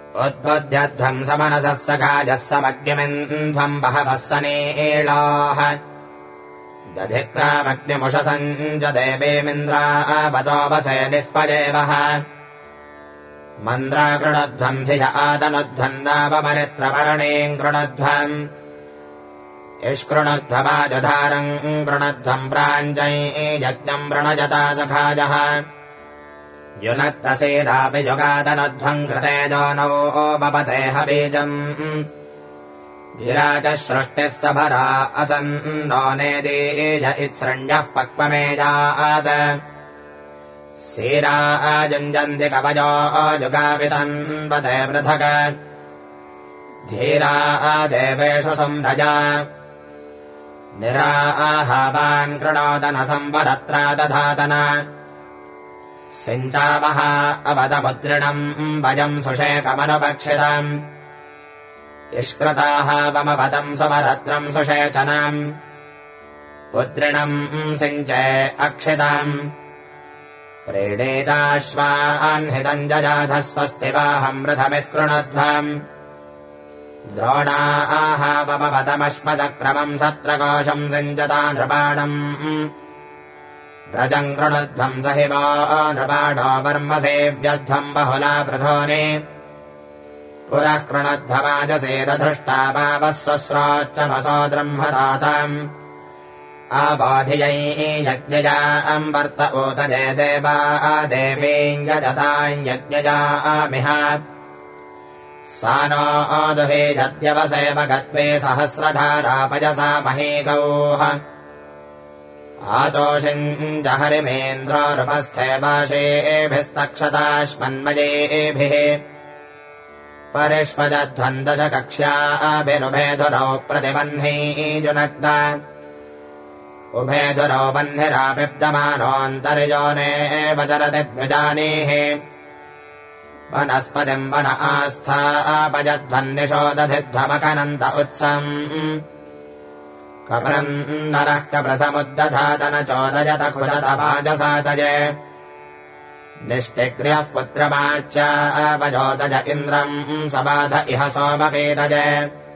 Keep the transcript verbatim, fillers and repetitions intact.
उद्बुध्यध्वम् समनसः सखाजः समग्निमिन्ध्वम् बहवः सनेलाः दधिक्रामग्निमुषसम् च देवेमिन्द्रावतोपसे निःपजेवः मन्द्रा कृणध्वम् धिय आदनुध्वम् दावमरित्रपर्णीम् कृणध्वम् इष्कृणध्वमाजधारम् कृणध्वम् प्राञ्जयज्ञम् वृणजता सखाजः युनक्तसेनापि युगादनुध्वम् कृते जोनौ बपते हबीजम् विराजः सृष्टिः सभरा असन्नो नेदीज इत्सृण्यः पक्वमेजात् सीरा आयुञ्जन्ति कवयो युगापितन्वते पृथक् धीरा देवेषु संरजा निराहावान् कृणोदन संवरत्रा दधातन सिञ्चावः अवदमुद्रिणम् वयम् सुषेकमनुपक्षितम् इष्कृताः वमवदम् सुवरत्रम् सुषेचनम् उद्रिणम् सिञ्चे अक्षितम् प्रीडेताश्वान्हितम् जजाधः स्वस्ति वाहम् वृथमित्कृणध्वम् द्रोणाः वमवदमश्मचक्रमम् सत्रकोशम् सिञ्चता नृपाणम् व्रजम् कृणध्वम् स हि वो नृपाणो वर्मसेव्यध्वम् बहुला पृथोनि पुरः कृणध्वमाजसेरधृष्टा वावः स्वस्रोच्चमसो ब्रह्मदातम् आबाधियै यज्ञजाम् वर्त ऊतजे देवा देवीम् यजताम् यज्ञजामिह सा नो दुहे यद्यवसेवगत्वे सहस्रधारापजसा महीगौः आतोषिम् च हरिमेन्द्रोरुपस्थे वाशेभिस्तक्षताश्मन्मयेभिः परिष्वजध्वन्दशकक्ष्याभिरुभेधुरौ प्रतिबह्नीजुनग्न उभेधुरौ बह्निरापिप्दमानोऽन्तर्योनेव चरति द्विजानीः वनस्पतिम् वन आस्थापजध्वन्निषोदधिध्वमकनन्त उत्सम् कप्रम् नरः कप्रथमुद्दधातन चोदयत खुदत वाजसातये निष्टिक्रियः पुत्रमाच्या वजोदज इन्द्रम् सबाध इह सोमपीतजे